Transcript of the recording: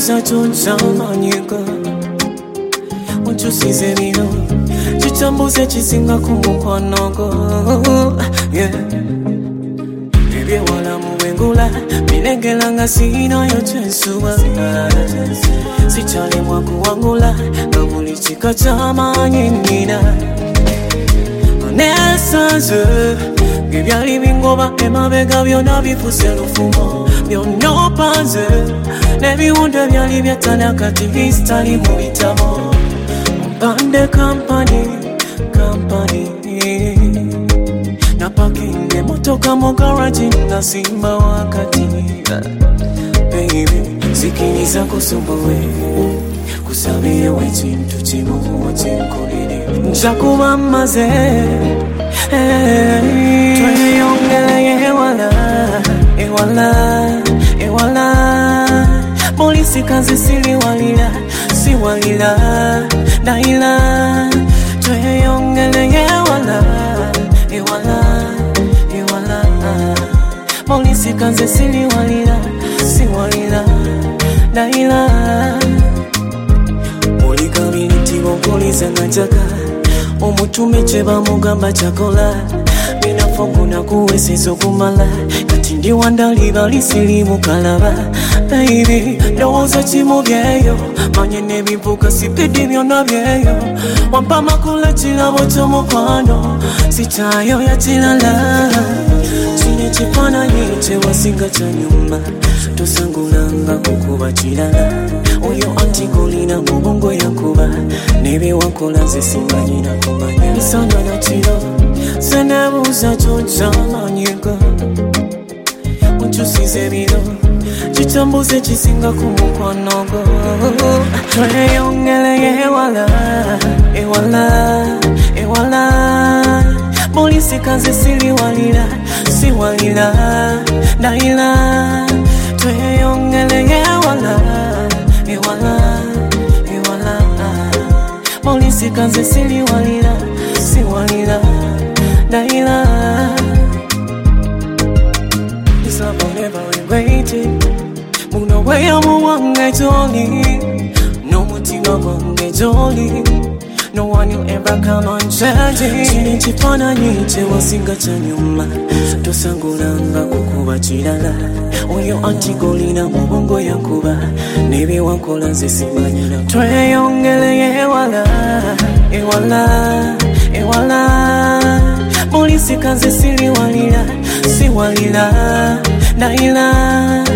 nebuuza ky'okyamanyika onkyusize bino kikyambuze kisinga ku mukwano gwo ebyewala mu bwengula binegera nga siinayo kyensuba sikyalemwa kuwangula nga buli kika ky'amaanyi nnina nesanze ng'ebyali bingoba emabega byonna bifuse lufumo byonna opanze n'ebiwundu ebyali byattana kati bisitali mu bitabo mpande kampani na parking emotoka mu garage nasimba wakati baby sikiriza kusumbuwe kusabiyewo ekintu kimu kinkolere nja kuba mmaze tweyongere ewala polisi kazi siwalira daila tweyongere ewala polisi kazi siwalira daila oli kabinti bopoliza ngajaga omutume kye bamugamba kyakola binafoguna kuwesiza okumala kati ndi wandali bali sirimu kalaba baby ndowooza kimubyeyo manye n'ebivuga sipidi byonna byeyo wampa makula kirabo ky'omukwano sikyayo ya kirala kino ekifaananyi kyewasiga kyanyuma tosangulanga kukuba kirala oyo antigolina mu bongo yakuba n'ebyewakola ze simanyina kumanya misana na kiro se nebuuza ky'okyamanyika onkyusize biro kikyambuze kisinga ku mukwano gwo tweyongere ewala polisi kazi siwalira daila tweyongere ewala polisi kazi siwalira daila it's not forever we waiting muno weya muwange joli no mutima gwange joli no one will ever come on change chini chifananyi chewasiga kyanyuma tosangulanga kukuba kirala oyo antigolina mu bongo yankuba n'ebyewakola nze simanyira tweyongere ewala polisi kazi siwalira daila